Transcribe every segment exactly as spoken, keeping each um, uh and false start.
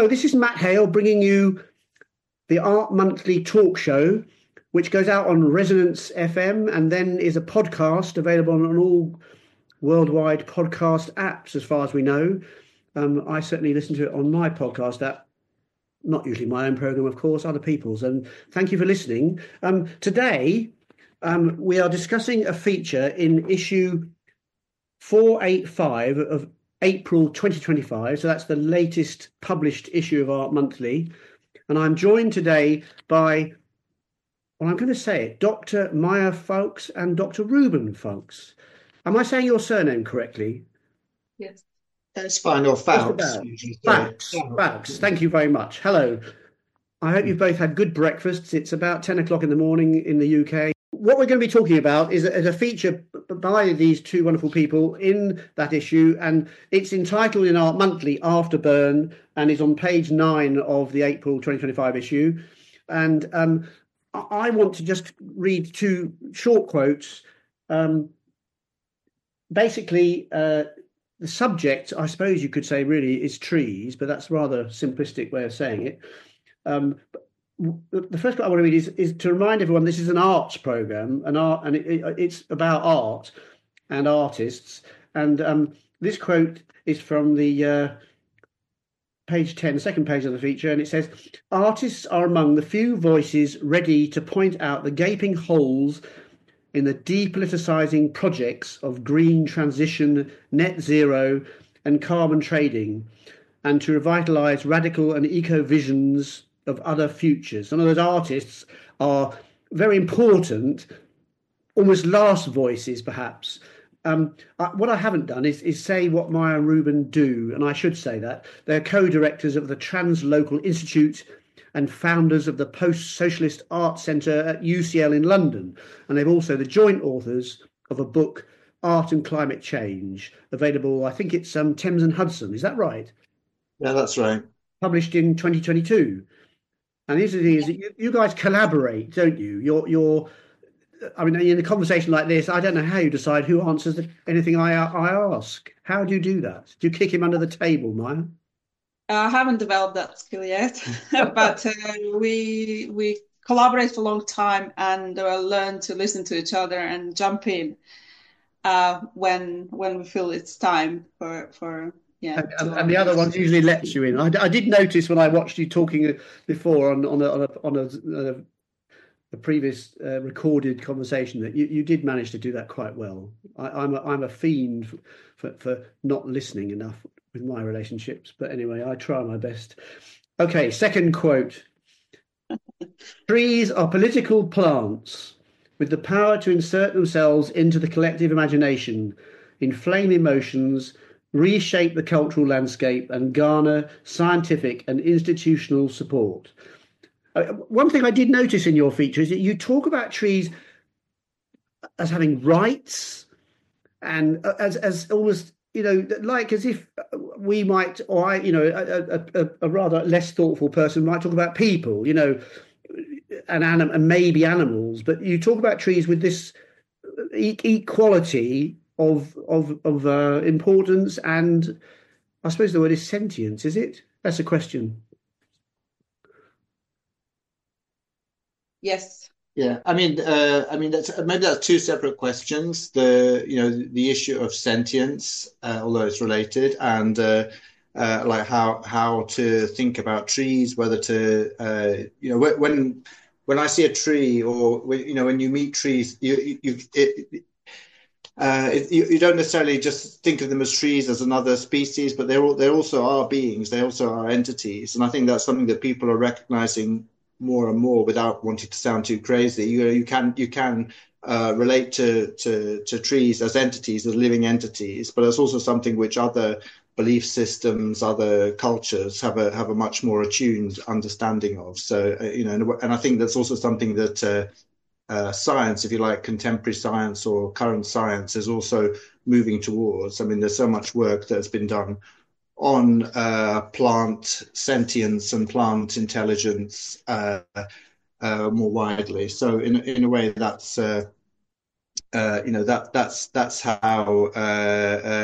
Hello, this is Matt Hale bringing you the Art Monthly talk show, which goes out on Resonance F M and then is a podcast available on all worldwide podcast apps, as far as we know. Um, I certainly listen to it on my podcast app, not usually my own program, of course, other people's. And thank you for listening. Um, today, um, we are discussing a feature in issue four eighty-five of April twenty twenty-five. So that's the latest published issue of Art Monthly. And I'm joined today by, well, I'm going to say it, Doctor Maya Fowkes and Doctor Ruben Fowkes. Am I saying your surname correctly? Yes. That's fine, or Fowkes. Fowkes, Fowkes, thank you very much. Hello. I hope you've both had good breakfasts. It's about ten o'clock in the morning in the U K. What we're going to be talking about is a, is a feature by these two wonderful people in that issue, and it's entitled in Art Monthly Afterburn, and is on page nine of the April twenty twenty-five issue. And um, I want to just read two short quotes. Um, basically, uh, the subject, I suppose you could say, really is trees, but that's a rather simplistic way of saying it. Um, the first quote I want to read is, is to remind everyone this is an arts program, an art, and it, it, it's about art and artists. And um, this quote is from the uh, page ten, second page of the feature, and it says, "Artists are among the few voices ready to point out the gaping holes in the depoliticising projects of green transition, net zero, and carbon trading, and to revitalise radical and eco visions of other futures." In other words, artists are very important, almost last voices, perhaps. Um, I, what I haven't done is, is say what Maya and Ruben do, and I should say that. They're co-directors of the Translocal Institute and founders of the Post-Socialist Art Centre at U C L in London. And they're also the joint authors of a book, Art and Climate Change, available, I think it's um, Thames and Hudson. Is that right? Yeah, that's right. Published in twenty twenty-two. And the interesting thing is that you, you guys collaborate, don't you? You're, you're, I mean, in a conversation like this, I don't know how you decide who answers the, anything I, I ask. How do you do that? Do you kick him under the table, Maya? I haven't developed that skill yet, but uh, we we collaborate for a long time and uh, learn to listen to each other and jump in uh, when when we feel it's time for for. Yeah, and, and the other ones usually lets you in. I, I did notice when I watched you talking before on on a on a, on a, a, a previous uh, recorded conversation that you, you did manage to do that quite well. I, I'm a, I'm a fiend for, for for not listening enough with my relationships, but anyway, I try my best. Okay, second quote: "Trees are political plants with the power to insert themselves into the collective imagination, inflame emotions, reshape the cultural landscape, and garner scientific and institutional support." Uh, one thing I did notice in your feature is that you talk about trees as having rights and as as almost, you know, like as if we might, or I, you know, a, a, a rather less thoughtful person might talk about people, you know, and anim- and maybe animals, but you talk about trees with this e- equality of of of uh, importance, and I suppose the word is sentience. Is it? That's a question. Yes. Yeah, I mean, uh, I mean, that's maybe that's two separate questions. The you know the issue of sentience, uh, although it's related, and uh, uh, like how how to think about trees, whether to uh, you know when when I see a tree, or you know when you meet trees, you you it, uh, it, you, you don't necessarily just think of them as trees as another species, but they're all, they also are beings. They also are entities, and I think that's something that people are recognizing more and more without wanting to sound too crazy. You know, you can you can uh, relate to, to to trees as entities, as living entities, but it's also something which other belief systems, other cultures have a have a much more attuned understanding of. So uh, you know, and, and I think that's also something that uh, uh, science, if you like, contemporary science or current science, is also moving towards. I mean, there's so much work that's been done on uh, plant sentience and plant intelligence uh, uh, more widely. So in in a way, that's uh, uh, you know that that's that's how uh, uh,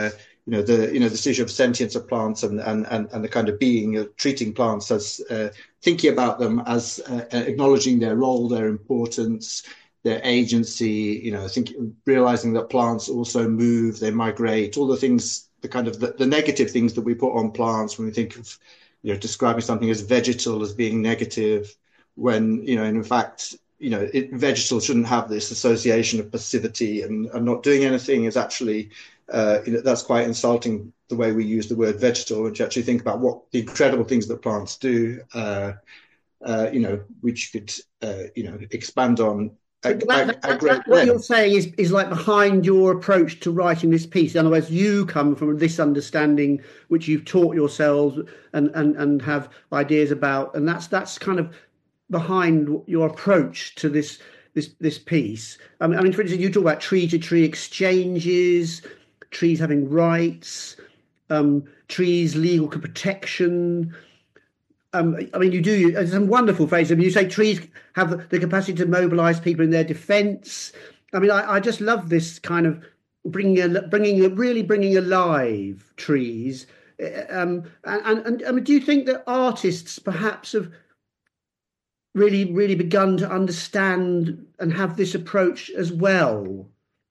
you know, the, you know, this issue of sentience of plants and, and, and, and the kind of being of treating plants as, uh, thinking about them as uh, acknowledging their role, their importance, their agency, you know, think, realizing that plants also move, they migrate, all the things, the kind of the, the negative things that we put on plants when we think of, you know, describing something as vegetal as being negative, when, you know, and in fact, you know, it, vegetal shouldn't have this association of passivity and, and not doing anything is actually, uh, you know, that's quite insulting the way we use the word vegetal, which actually think about what the incredible things that plants do, uh, uh, you know, which could, uh, you know, expand on. That, that, that, that, what you're saying is, is like behind your approach to writing this piece. In other words, you come from this understanding which you've taught yourselves and, and, and have ideas about, and that's that's kind of behind your approach to this this this piece. I mean, I mean, for instance, you talk about tree to tree exchanges, trees having rights, um, trees legal protection. Um, I mean, you do uh, some wonderful phrases. I mean, you say trees have the, the capacity to mobilise people in their defence. I mean, I, I just love this kind of bringing, a, bringing, a, really bringing alive trees. Um, and, and, and I mean, do you think that artists perhaps have really, really begun to understand and have this approach as well?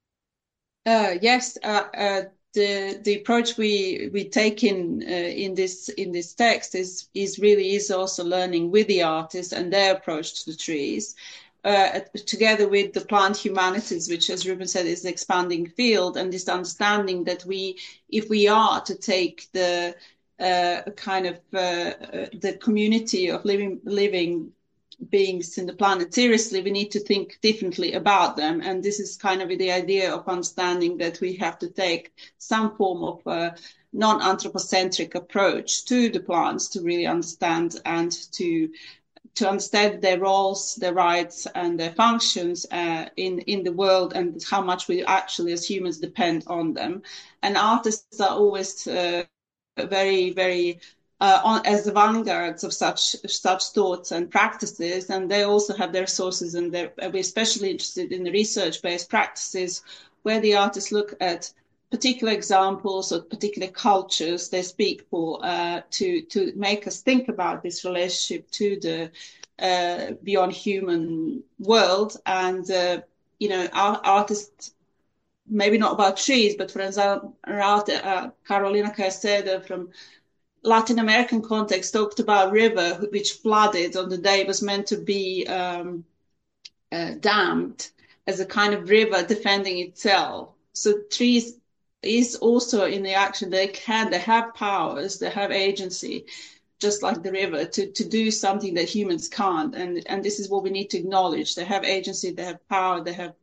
Uh, yes. Uh, uh... The the approach we we take in uh, in this in this text is is really is also learning with the artists and their approach to the trees, uh, together with the plant humanities, which, as Ruben said, is the expanding field, and this understanding that we, if we are to take the uh, kind of uh, the community of living living beings in the planet seriously, we need to think differently about them. And this is kind of the idea of understanding that we have to take some form of a non-anthropocentric approach to the plants to really understand and to to understand their roles, their rights and their functions uh, in, in the world, and how much we actually as humans depend on them. And artists are always uh, very, very Uh, on, as the vanguards of such such thoughts and practices, and they also have their sources, and we're especially interested in the research-based practices where the artists look at particular examples of particular cultures they speak for uh, to to make us think about this relationship to the uh, beyond human world. And uh, you know, our artists, maybe not about trees, but for example, uh, Carolina Caicedo from Latin American context talked about a river which flooded on the day it was meant to be um, uh, dammed, as a kind of river defending itself. So trees is also in the action. They can, they have powers, they have agency, just like the river, to, to do something that humans can't. And, and this is what we need to acknowledge. They have agency, they have power, they have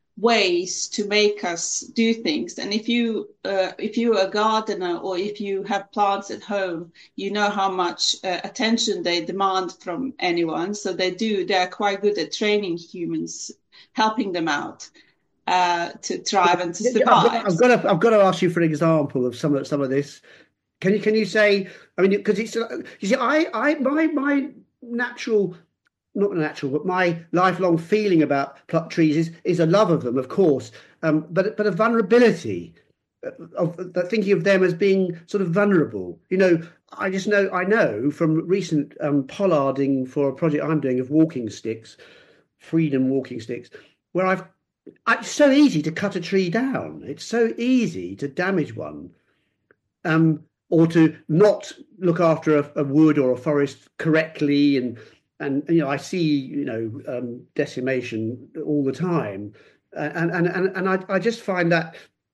ways to make us do things. And if you uh, if you're a gardener or if you have plants at home, you know how much uh, attention they demand from anyone. So they do, they're quite good at training humans, helping them out uh, to thrive and to survive. I've got, I've got to I've got to ask you for an example of some of some of this. Can you can you say, I mean, because it's you see, I I my my natural not natural, but my lifelong feeling about trees is, is a love of them, of course, um, but but a vulnerability of, of thinking of them as being sort of vulnerable. You know, I just know I know from recent um, pollarding for a project I'm doing of walking sticks, freedom walking sticks, where I've it's so easy to cut a tree down. It's so easy to damage one, um, or to not look after a, a wood or a forest correctly. And And, you know, I see, you know, um, decimation all the time. And and and, and I, I just find that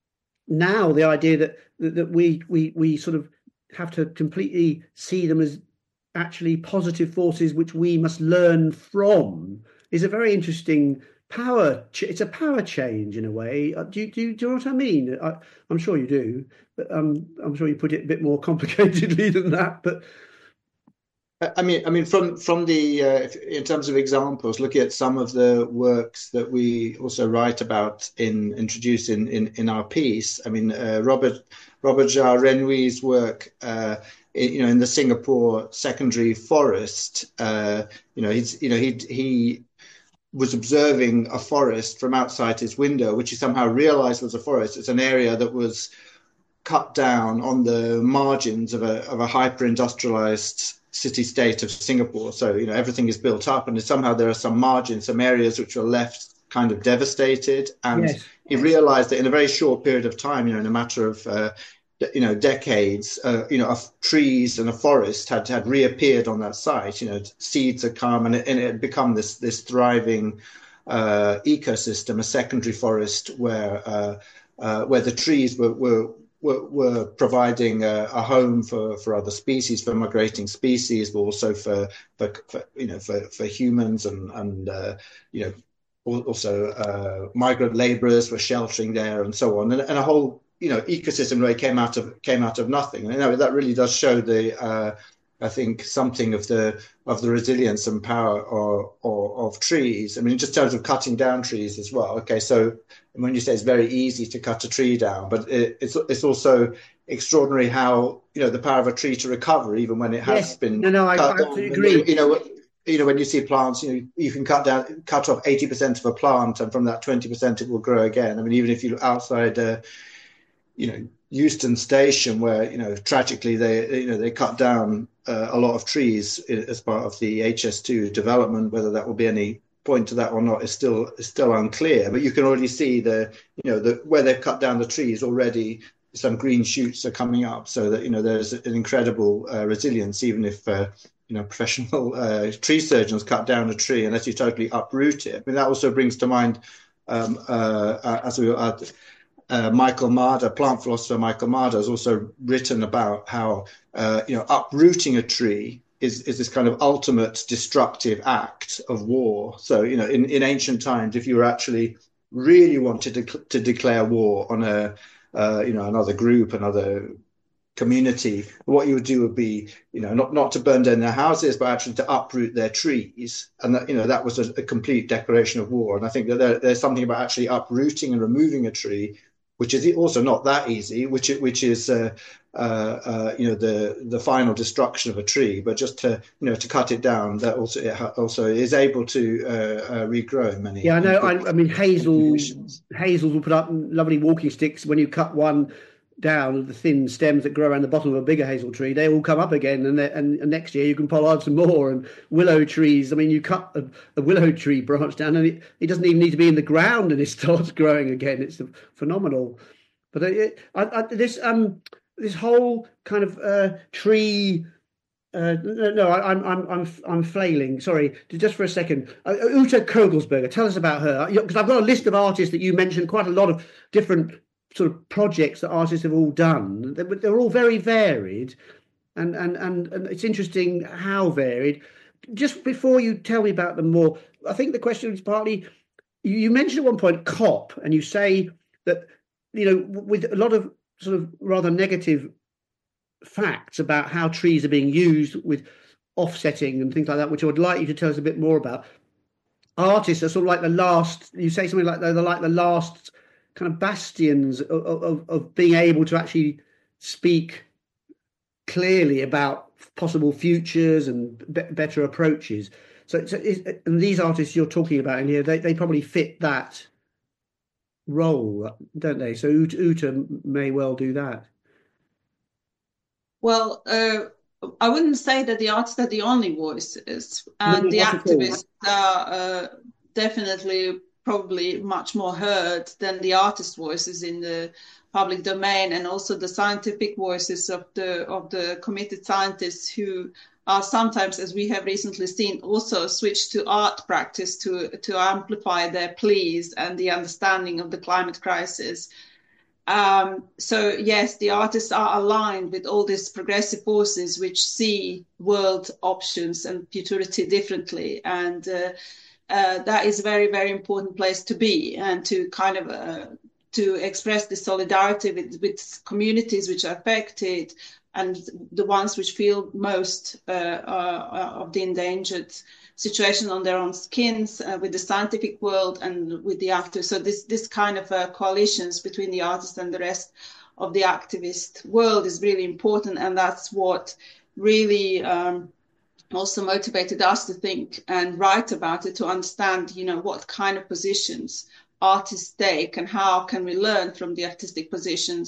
now the idea that, that we, we, we sort of have to completely see them as actually positive forces which we must learn from is a very interesting power. Ch- it's a power change in a way. Do you, do you, do you know what I mean? I, I'm sure you do. But um, I'm sure you put it a bit more complicatedly than that. But I mean, I mean, from from the uh, in terms of examples, looking at some of the works that we also write about in introduce in in, in our piece. I mean, uh, Robert Robert Jia Renui's work, uh, in, you know, in the Singapore secondary forest. Uh, you know, he's you know he he was observing a forest from outside his window, which he somehow realized was a forest. It's an area that was cut down on the margins of a of a hyper-industrialized city-state of Singapore. So, you know, everything is built up, and somehow there are some margins, some areas which are left kind of devastated. And Yes. he realized that in a very short period of time, you know, in a matter of uh, you know, decades, uh, you know, of trees and a forest had had reappeared on that site. You know, seeds had come, and it, and it had become this this thriving uh, ecosystem, a secondary forest where uh, uh, where the trees were were were, were providing a, a home for, for other species, for migrating species, but also for for, for you know for, for humans and and uh, you know also uh, migrant labourers were sheltering there and so on, and, and a whole you know, ecosystem really came out of came out of nothing. And you know, that really does show the, uh, I think, something of the of the resilience and power of, of, of trees. I mean, just in terms of cutting down trees as well. Okay, so when you say it's very easy to cut a tree down, but it, it's it's also extraordinary how you know the power of a tree to recover, even when it has Yes. been No, no, I, cut I down. absolutely agree. You know. You know, when you see plants, you know, you can cut down, cut off eighty percent of a plant, and from that twenty percent, it will grow again. I mean, even if you look outside. Uh, you know, Euston Station, where, you know, tragically they, you know, they cut down uh, a lot of trees as part of the H S two development. Whether that will be any point to that or not is still is still unclear. But you can already see the, you know, the where they've cut down the trees already, some green shoots are coming up. So that, you know, there's an incredible uh, resilience, even if, uh, you know, professional uh, tree surgeons cut down a tree unless you totally uproot it. I mean, that also brings to mind, um, uh, as we were at, Uh, Michael Marder, plant philosopher Michael Marder, has also written about how uh, you know uprooting a tree is is this kind of ultimate destructive act of war. So you know, in, in ancient times, if you were actually really wanted to to declare war on a uh, you know another group, another community, what you would do would be you know not not to burn down their houses, but actually to uproot their trees, and that you know that was a, a complete declaration of war. And I think that there, there's something about actually uprooting and removing a tree, which is also not that easy, which which is uh, uh, uh, you know the the final destruction of a tree, but just to you know to cut it down, that also it also is able to uh, uh, regrow in many. Yeah, I know. I, I mean, hazel conditions. hazels will put up lovely walking sticks. When you cut one down, the thin stems that grow around the bottom of a bigger hazel tree, they all come up again, and, and, and next year you can pollard some more. And willow trees, I mean, you cut a, a willow tree branch down, and it, it doesn't even need to be in the ground, and it starts growing again. It's phenomenal. But it, I, I, this um this whole kind of uh, tree. Uh, no, no I, I'm I'm I'm I'm flailing. Sorry, just for a second. Uh, Ute Kogelsberger, tell us about her, because I've got a list of artists that you mentioned. Quite a lot of different sort of projects that artists have all done. They're, they're all very varied, and, and and and it's interesting how varied. Just before you tell me about them more, I think the question is partly, you mentioned at one point COP, and you say that, you know, with a lot of sort of rather negative facts about how trees are being used with offsetting and things like that, which I would like you to tell us a bit more about. Artists are sort of like the last, you say something like they're like the last kind of bastions of, of, of being able to actually speak clearly about possible futures and be- better approaches. So, so is, and these artists you're talking about in here, they, they probably fit that role, don't they? So Ute, Ute may well do that. Well, uh, I wouldn't say that the artists are the only voices, and No, the not at all. activists are uh, definitely probably much more heard than the artist voices in the public domain, and also the scientific voices of the of the committed scientists who are sometimes, as we have recently seen, also switched to art practice to to amplify their pleas and the understanding of the climate crisis. Um, so yes, the artists are aligned with all these progressive forces which see world options and futurity differently, and uh, uh, that is a very, very important place to be, and to kind of uh, to express the solidarity with, with communities which are affected and the ones which feel most uh, uh, of the endangered situation on their own skins, uh, with the scientific world and with the activists. So this this kind of uh, coalitions between the artists and the rest of the activist world is really important, and that's what really um, also motivated us to think and write about it, to understand, you know, what kind of positions artists take and how can we learn from the artistic positions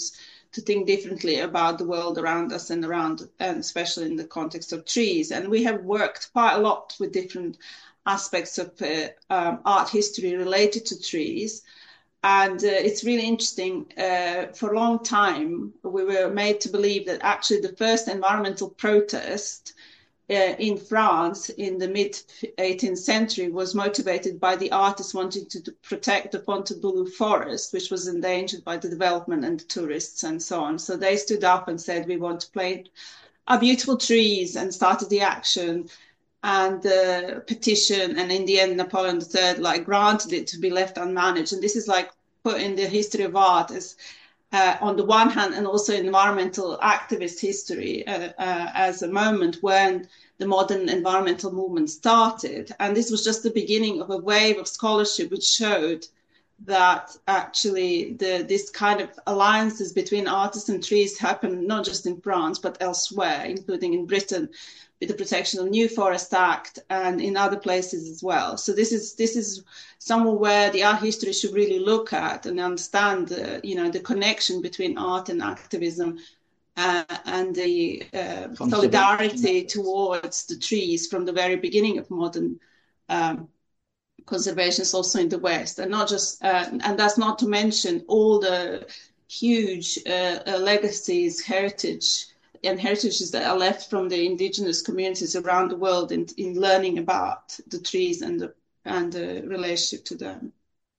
to think differently about the world around us and around, and especially in the context of trees. And we have worked quite a lot with different aspects of uh, um, art history related to trees. And uh, it's really interesting. Uh, for a long time, we were made to believe that actually the first environmental protest uh, in France in the mid eighteenth century was motivated by the artists wanting to, to protect the Fontainebleau forest, which was endangered by the development and the tourists and so on. So they stood up and said, we want to plant our beautiful trees, and started the action and the uh, petition. And in the end, Napoleon the Third like granted it to be left unmanaged. And this is like put in the history of art as uh, on the one hand, and also environmental activist history uh, uh, as a moment when the modern environmental movement started. And this was just the beginning of a wave of scholarship which showed that actually the this kind of alliances between artists and trees happen not just in France, but elsewhere, including in Britain, with the Protection of New Forest Act, and in other places as well. So this is this is somewhere where the art history should really look at and understand, uh, you know, the connection between art and activism, uh, and the uh, solidarity towards the trees from the very beginning of modern um, conservation, is also in the West, and not just, uh, and that's not to mention all the huge uh, uh, legacies, heritage. and heritages that are left from the indigenous communities around the world in, in learning about the trees and the, and the relationship to them.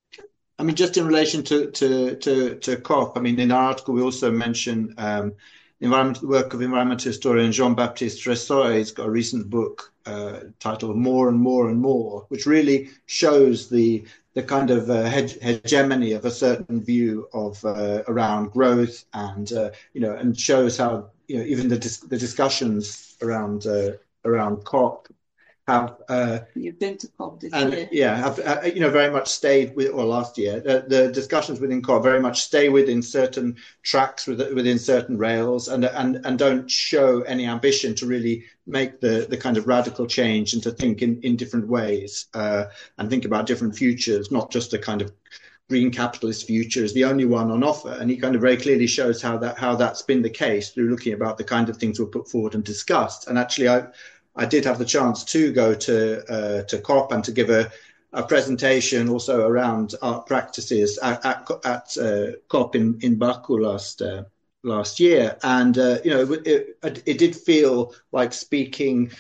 I mean, just in relation to to to, to COP, I mean, in our article we also mention um, the environment, work of environmental historian Jean-Baptiste Tressoy. He's got a recent book uh, titled "More and More and More," which really shows the the kind of uh, hege- hegemony of a certain view of uh, around growth, and uh, you know, and shows how, you know, even the dis- the discussions around uh, around COP have uh, you've been to COP this and, year, yeah, have uh, you know, very much stayed with, or last year, the, the discussions within COP very much stay within certain tracks, with, within certain rails, and and and don't show any ambition to really make the the kind of radical change and to think in in different ways, uh, and think about different futures, not just a kind of green capitalist future is the only one on offer. And he kind of very clearly shows how that how that's been the case through looking about the kind of things were put forward and discussed. And actually, I I did have the chance to go to uh, to COP and to give a, a presentation also around art practices at at, at uh, COP in in Baku last uh, last year. And uh, you know, it, it it did feel like speaking.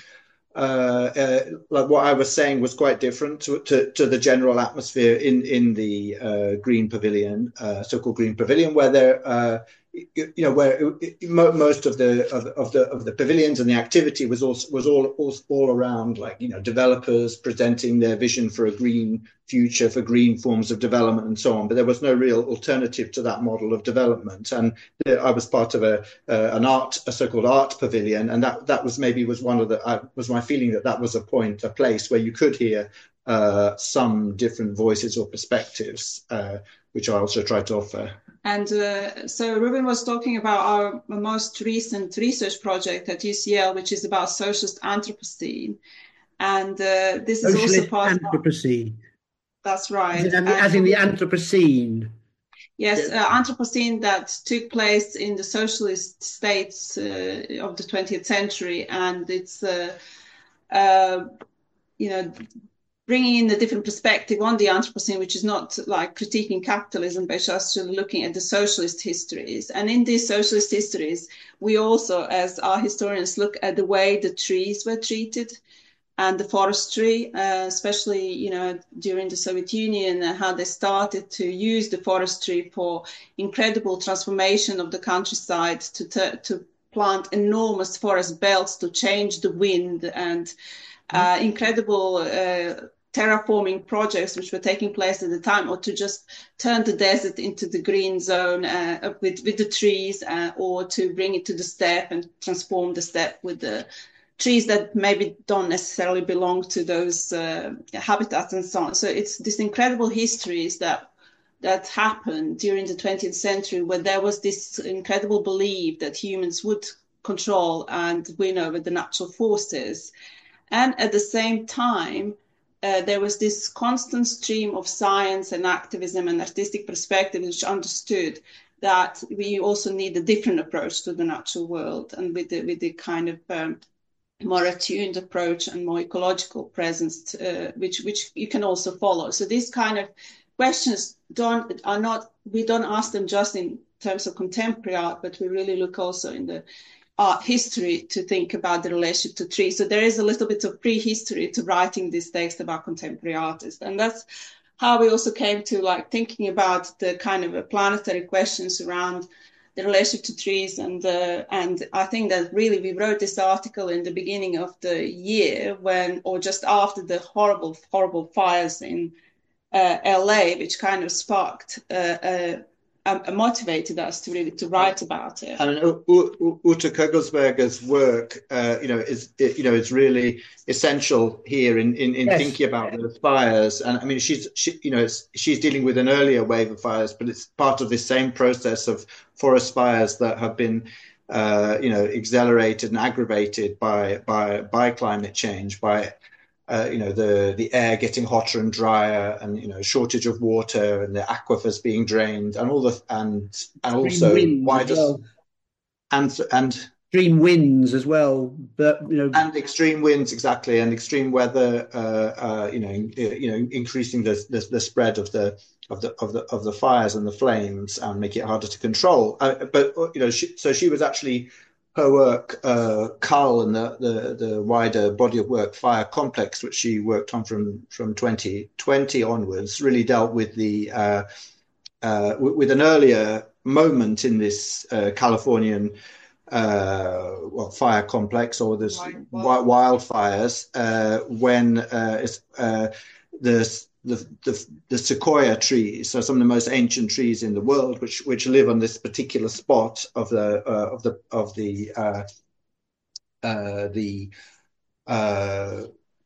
Uh, uh, like what I was saying was quite different to, to, to the general atmosphere in in the uh, Green Pavilion, uh, so-called Green Pavilion, where there, uh, you, you know, where it, most of the of, of the of the pavilions and the activity was also was all, all all around, like, you know, developers presenting their vision for a green future, for green forms of development and so on. But there was no real alternative to that model of development. And I was part of a uh, an art, a so-called art pavilion, and that that was maybe was one of the uh, was my feeling that that was a point, a place where you could hear uh, some different voices or perspectives, uh, which I also tried to offer. And uh, so Ruben was talking about our most recent research project at U C L, which is about socialist Anthropocene, and uh, this is Socialist also part Anthropocene. of. That's right. As in, as in the Anthropocene. Yes, uh, Anthropocene that took place in the socialist states uh, of the twentieth century, and it's, uh, uh, you know, bringing in a different perspective on the Anthropocene, which is not like critiquing capitalism, but just looking at the socialist histories. And in these socialist histories, we also, as our historians, look at the way the trees were treated and the forestry, uh, especially, you know, during the Soviet Union, uh, how they started to use the forestry for incredible transformation of the countryside, to t- to plant enormous forest belts to change the wind, and uh, incredible uh, terraforming projects which were taking place at the time, or to just turn the desert into the green zone uh, with, with the trees, uh, or to bring it to the steppe and transform the steppe with the trees that maybe don't necessarily belong to those uh, habitats and so on. So it's these incredible histories that that happened during the twentieth century, where there was this incredible belief that humans would control and win over the natural forces. And at the same time, uh, there was this constant stream of science and activism and artistic perspective which understood that we also need a different approach to the natural world, and with the, with the kind of um, more attuned approach and more ecological presence, uh, which which you can also follow. So these kind of questions don't are not we don't ask them just in terms of contemporary art, but we really look also in the art history to think about the relationship to trees. So there is a little bit of prehistory to writing this text about contemporary artists, and that's how we also came to like thinking about the kind of planetary questions around the relationship to trees. And uh, and I think that really we wrote this article in the beginning of the year when, or just after the horrible, horrible fires in uh, L A, which kind of sparked, uh, uh, uh, motivated us to really to write about it. I mean, Ute Kugelsberger's work, uh, you know, is you know is really essential here in in, in yes. thinking about the fires. And I mean, she's she, you know, it's, she's dealing with an earlier wave of fires, but it's part of this same process of forest fires that have been, uh, you know, accelerated and aggravated by by by climate change, by uh, you know the the air getting hotter and drier, and you know shortage of water, and the aquifers being drained, and all the and and also why does well. and and extreme winds as well, but you know, and extreme winds exactly, and extreme weather, uh, uh, you know, you know, increasing the, the the spread of the of the of the of the fires and the flames, and make it harder to control. Uh, but you know, she, so she was actually. Her work, uh, Cull, and the, the, the wider body of work, Fire Complex, which she worked on from, from twenty twenty onwards, really dealt with the uh, uh, with an earlier moment in this uh, Californian uh, well, fire complex, or this wild, wildfires, uh, when uh, uh, the The, the the sequoia trees, so some of the most ancient trees in the world, which which live on this particular spot of the uh, of the of the uh, uh, the, uh,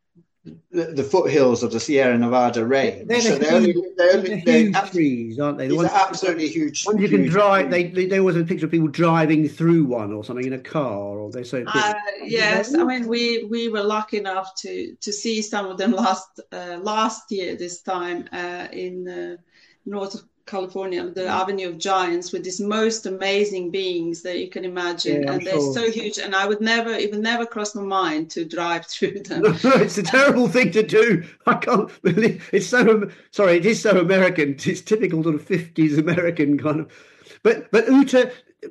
the the foothills of the Sierra Nevada range. They're, so the they're, huge, only, they're, only, they're huge they're trees, aren't they? The these ones, are absolutely huge. Ones you huge can drive. trees. They, they there was a picture of people driving through one or something in a car, or they so. Uh, yes, I mean we we were lucky enough to to see some of them last uh, last year this time uh, in uh, North California, the mm. Avenue of Giants, with these most amazing beings that you can imagine, yeah, and I'm they're sure. so huge. And I would never, it would never cross my mind to drive through them. It's a terrible thing to do. I can't believe it's so. Sorry, it is so American. It's typical sort of fifties American kind of. But but Ute,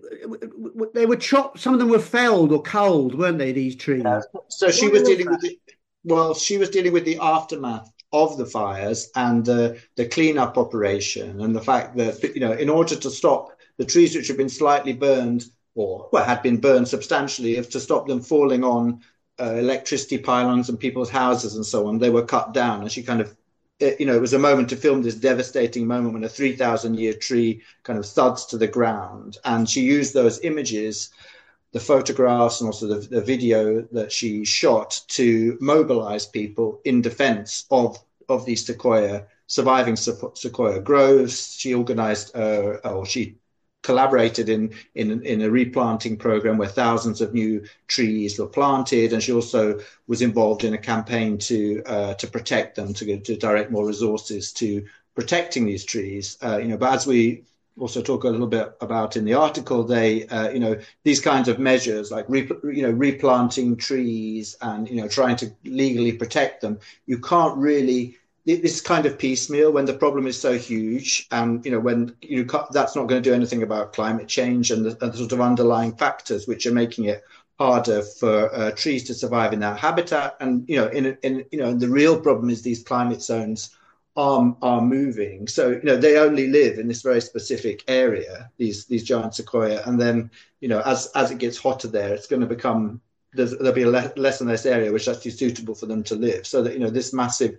they were chopped. Some of them were felled or culled, weren't they? These trees. Yeah. So she was dealing with the, well, she was dealing with the aftermath of the fires and the the cleanup operation, and the fact that, you know, in order to stop the trees which had been slightly burned, or well had been burned substantially, if to stop them falling on uh, electricity pylons and people's houses and so on, they were cut down. And she kind of, you know, it was a moment to film this devastating moment when a three thousand year tree kind of thuds to the ground, and she used those images, the photographs and also the, the video that she shot, to mobilize people in defense of, of these sequoia, surviving sequoia groves. She organized, uh, or she collaborated in, in, in a replanting program where thousands of new trees were planted. And she also was involved in a campaign to, uh, to protect them, to, to direct more resources to protecting these trees. Uh, you know, but as we also talk a little bit about in the article, they, uh, you know, these kinds of measures like, re, you know, replanting trees and, you know, trying to legally protect them, you can't really, this kind of piecemeal when the problem is so huge, and, you know, when you can't, that's not going to do anything about climate change and the, and the sort of underlying factors which are making it harder for uh, trees to survive in that habitat. And, you know, in, in, you know, the real problem is these climate zones are, are moving. So, you know, they only live in this very specific area, these these giant sequoia. And then, you know, as as it gets hotter there, it's going to become, there's, there'll be a le- less and less area which is actually suitable for them to live. So that, you know, this massive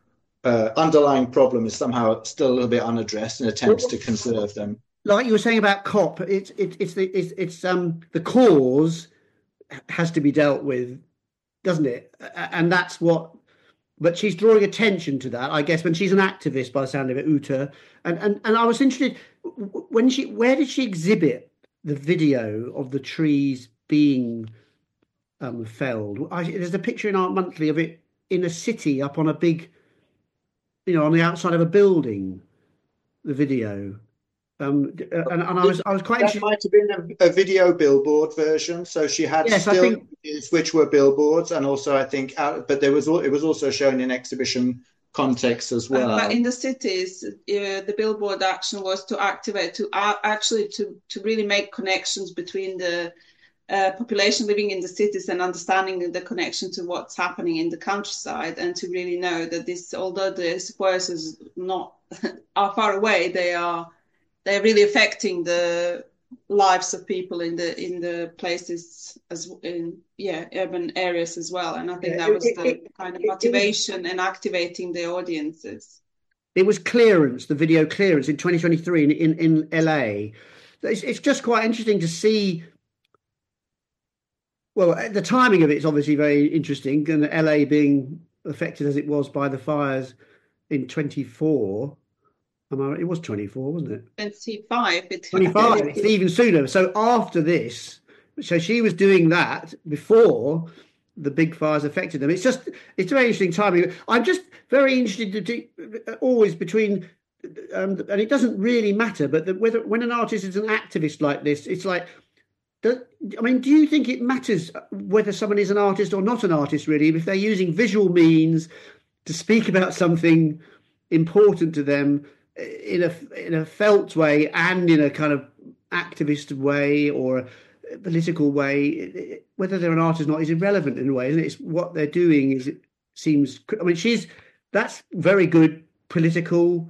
uh, underlying problem is somehow still a little bit unaddressed in attempts to conserve them. Like you were saying about COP, it's it, it's the it's, it's um the cause has to be dealt with, doesn't it? And that's what. But she's drawing attention to that, I guess, when she's an activist, by the sound of it, Ute. And and and I was interested, when she, where did she exhibit the video of the trees being um, felled? I, there's a picture in Art Monthly of it in a city up on a big, you know, on the outside of a building. The video. Um, and, and I was I was quite That interested. might have been a, a video billboard version. So she had Yes, I still think images which were billboards, and also I think, out, but there was al- it was also shown in exhibition context as Uh, but well. in the cities, uh, the billboard action was to activate, to uh, actually to, to really make connections between the uh, population living in the cities and understanding the connection to what's happening in the countryside, and to really know that this, although the sequoias is not are far away, they are they're really affecting the lives of people in the in the places as in yeah urban areas as well. And I think yeah, that it, was it, the it, kind of it, it was motivation and activating the audiences. it was Clearance, the video Clearance in twenty twenty-three in in, in L A. It's, it's just quite interesting to see. Well, the timing of it is obviously very interesting, and L A being affected as it was by the fires in twenty-four. It was twenty-four, wasn't it? twenty-five. It, twenty-five, it's even sooner. So after this, so she was doing that before the big fires affected them. It's just, it's very interesting timing. I'm just very interested to do, always between, um, and it doesn't really matter, but the, whether when an artist is an activist like this, it's like, does, I mean, do you think it matters whether someone is an artist or not an artist, really, if they're using visual means to speak about something important to them in a in a felt way and in a kind of activist way or a political way? Whether they're an artist or not is irrelevant in a way, isn't it? It's what they're doing is, it seems, I mean, she's, that's very good political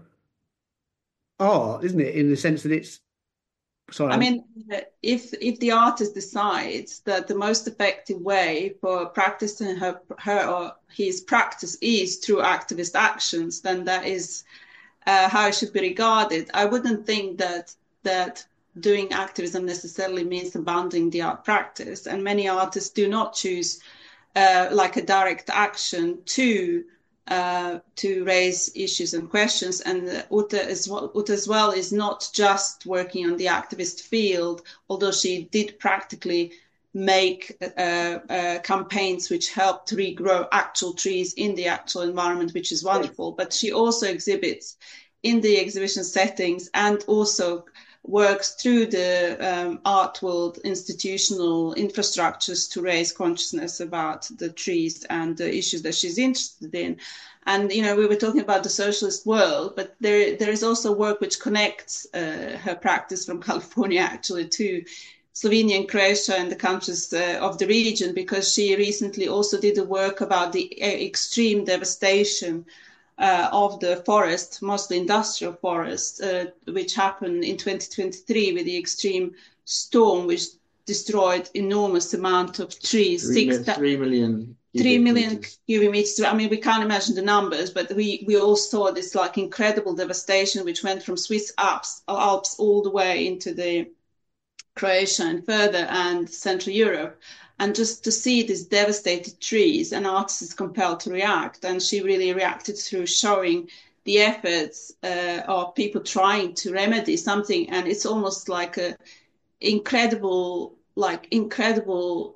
art, isn't it? In the sense that it's, sorry. I mean, if if the artist decides that the most effective way for practicing her her or his practice is through activist actions, then that is uh, how it should be regarded. I wouldn't think that that doing activism necessarily means abandoning the art practice, and many artists do not choose uh, like a direct action to uh, to raise issues and questions. And Ute as well, Ute as well is not just working on the activist field, although she did practically make uh, uh, campaigns which helped regrow actual trees in the actual environment, which is wonderful. But she also exhibits in the exhibition settings and also works through the um, art world institutional infrastructures to raise consciousness about the trees and the issues that she's interested in. And, you know, we were talking about the socialist world, but there there is also work which connects uh, her practice from California actually to Slovenia and Croatia and the countries uh, of the region, because she recently also did a work about the extreme devastation Uh, of the forest, mostly industrial forest, uh, which happened in twenty twenty-three with the extreme storm, which destroyed enormous amount of trees. Three, Six, three million. Three million cubic meters. I mean, we can't imagine the numbers, but we, we all saw this like incredible devastation, which went from Swiss Alps, Alps all the way into the Croatia and further, and Central Europe. And just to see these devastated trees, an artist is compelled to react. And she really reacted through showing the efforts uh, of people trying to remedy something. And it's almost like a incredible, like incredible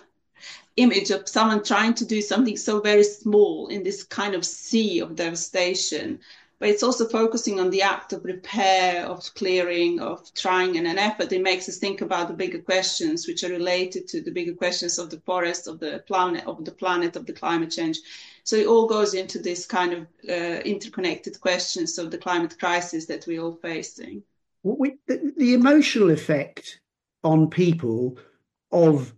image of someone trying to do something so very small in this kind of sea of devastation. But it's also focusing on the act of repair, of clearing, of trying, and an effort. It makes us think about the bigger questions, which are related to the bigger questions of the forest, of the planet, of the planet, of the climate change. So it all goes into this kind of uh, interconnected questions of the climate crisis that we're all facing. We, the, the emotional effect on people of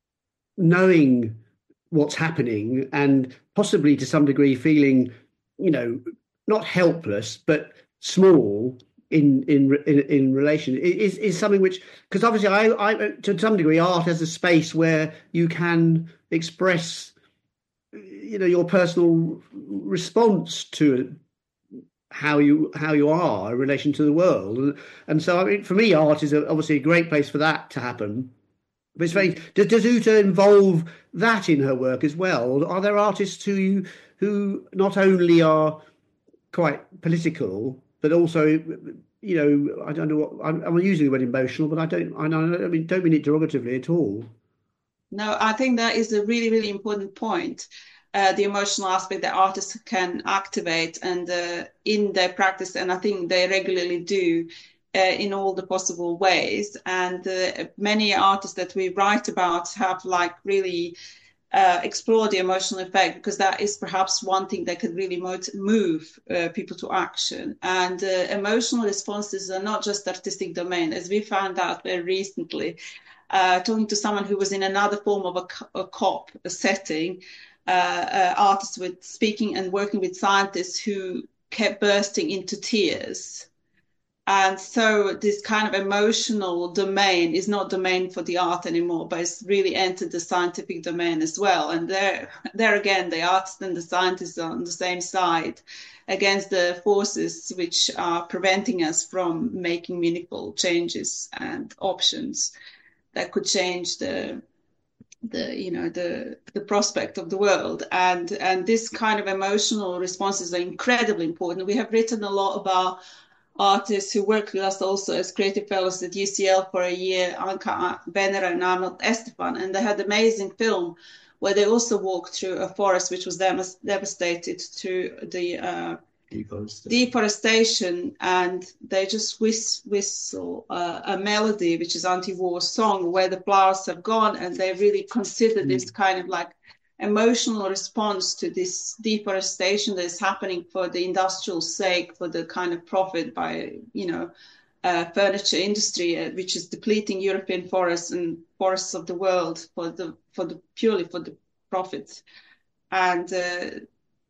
knowing what's happening and possibly to some degree feeling, you know, not helpless, but small in in in, in relation is is something which, because obviously I, I to some degree art as a space where you can express, you know, your personal response to how you how you are in relation to the world, and, and so I mean, for me, art is a, obviously a great place for that to happen. But it's very, does, does Ute involve that in her work as well? Are there artists who who not only are quite political, but also, you know, I don't know what I'm, I'm using the word emotional, but I don't, I don't, I mean, don't mean it derogatively at all. No, I think that is a really, really important point. Uh, the emotional aspect that artists can activate and uh, in their practice, and I think they regularly do, uh, in all the possible ways. And uh, many artists that we write about have like really uh, explore the emotional effect, because that is perhaps one thing that could really mot- move uh, people to action. And uh, emotional responses are not just artistic domain, as we found out very recently, uh, talking to someone who was in another form of a, a COP, a setting, uh, uh, artists with speaking and working with scientists who kept bursting into tears. And so this kind of emotional domain is not domain for the art anymore, but it's really entered the scientific domain as well. And there, there again, the artists and the scientists are on the same side against the forces which are preventing us from making meaningful changes and options that could change the the you know the the prospect of the world. And and this kind of emotional responses are incredibly important. We have written a lot about artists who work with us also as creative fellows at U C L for a year, Anka Benner and Arnold Estefan, and they had an amazing film where they also walked through a forest which was devastated through the uh, deforestation. deforestation, and they just whis- whistle uh, a melody which is anti-war song where the flowers have gone, and they really consider mm. this kind of like emotional response to this deforestation that is happening for the industrial sake, for the kind of profit by, you know, uh, furniture industry, uh, which is depleting European forests and forests of the world for the for the purely for the profits. And uh,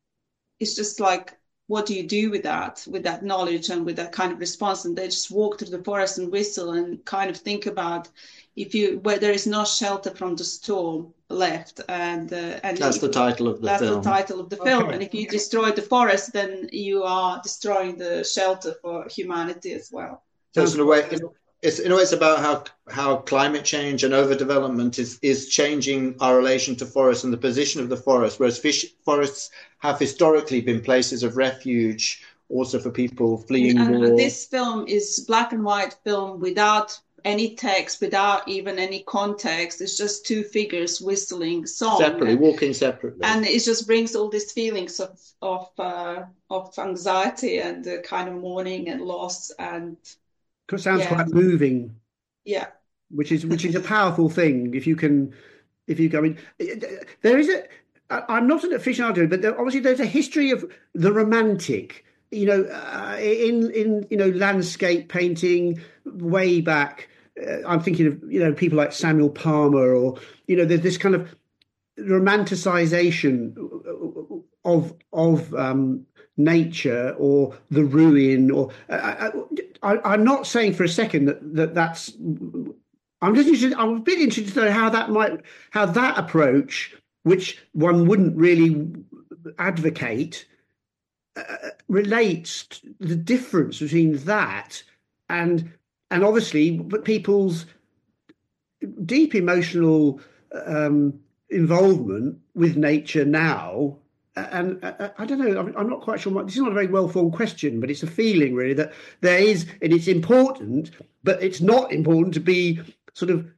it's just like, what do you do with that, with that knowledge and with that kind of response? And they just walk through the forest and whistle and kind of think about if you where there is no shelter from the storm left, and uh, and that's if, the title of the that's film. the title of the film. Okay. And if you destroy the forest, then you are destroying the shelter for humanity as well. So it's in a way, it's in a way, it's about how how climate change and overdevelopment is is changing our relation to forests and the position of the forest. Whereas fish forests have historically been places of refuge, also for people fleeing and, war. And this film is black and white film without any text, without even any context. It's just two figures whistling song separately, walking separately, and it just brings all these feelings of of uh, of anxiety and uh, kind of mourning and loss. And it sounds yeah. quite moving. Yeah, which is which is a powerful thing. If you can, if you go, I mean, there is a. I'm not an aficionado, but there, obviously there's a history of the romantic. You know, uh, in in you know landscape painting way back. Uh, I'm thinking of you know people like Samuel Palmer, or you know there's this kind of romanticization of of um, nature or the ruin. Or I, I, I'm not saying for a second that, that that's. I'm just interested. I'm a bit interested to know how that might how that approach, which one wouldn't really advocate, Uh, relates to the difference between that and and obviously people's deep emotional um, involvement with nature now. And uh, I don't know, I'm, I'm not quite sure. This is not a very well-formed question, but it's a feeling really that there is, and it's important, but it's not important to be sort of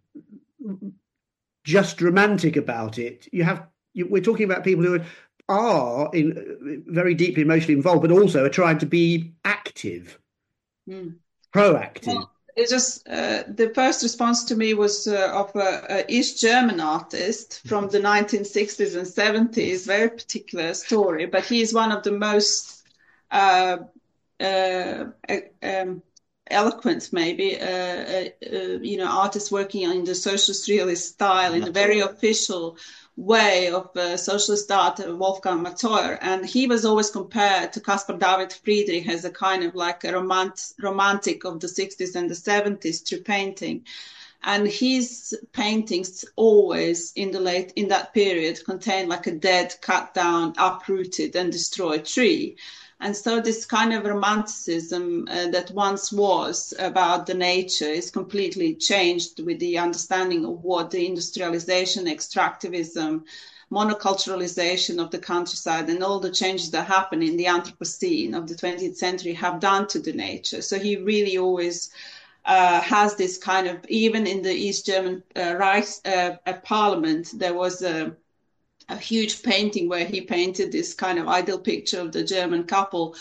just romantic about it. You have, you, we're talking about people who are are in very deeply emotionally involved, but also are trying to be active, mm. proactive. Well, it just uh, the first response to me was uh, of a, a East German artist from the nineteen sixties and seventies, very particular story, but he is one of the most uh, uh, um, eloquent, maybe, uh, uh, you know, artists working in the socialist realist style in a very official way of uh, socialist art, Wolfgang Matoyer, and he was always compared to Caspar David Friedrich as a kind of like a romant- romantic of the sixties and the seventies through painting. And his paintings always in the late in that period contain like a dead, cut down, uprooted and destroyed tree. And so this kind of romanticism uh, that once was about the nature is completely changed with the understanding of what the industrialization, extractivism, monoculturalization of the countryside and all the changes that happen in the Anthropocene of the twentieth century have done to the nature. So he really always uh, has this kind of, even in the East German uh, Reich uh, parliament, there was a a huge painting where he painted this kind of ideal picture of the German couple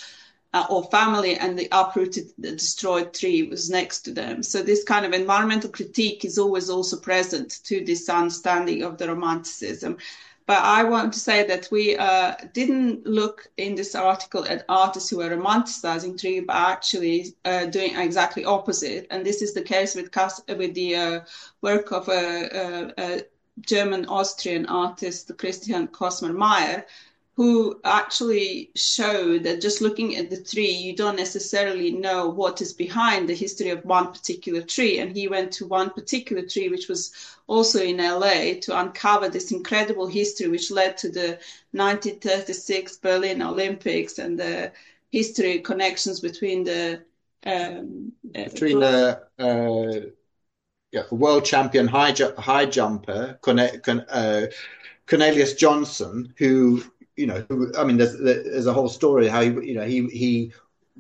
uh, or family, and the uprooted, the destroyed tree was next to them. So this kind of environmental critique is always also present to this understanding of the Romanticism. But I want to say that we uh, didn't look in this article at artists who were romanticizing tree, but actually uh, doing exactly opposite. And this is the case with with the uh, work of a, a, a German-Austrian artist, Christian Kosmer-Meyer, who actually showed that just looking at the tree, you don't necessarily know what is behind the history of one particular tree. And he went to one particular tree, which was also in L A, to uncover this incredible history, which led to the nineteen thirty-six Berlin Olympics and the history connections between the um, between the uh, yeah, world champion high, ju- high jumper Corne- Corne- uh, Cornelius Johnson, who you know, I mean, there's, there's a whole story how he, you know, he he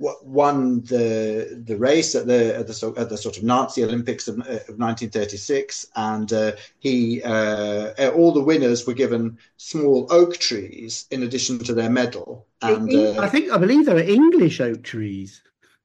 won the the race at the at the, at the sort of Nazi Olympics of, of nineteen thirty-six, and uh, he uh, all the winners were given small oak trees in addition to their medal. And uh, I think I believe there are English oak trees.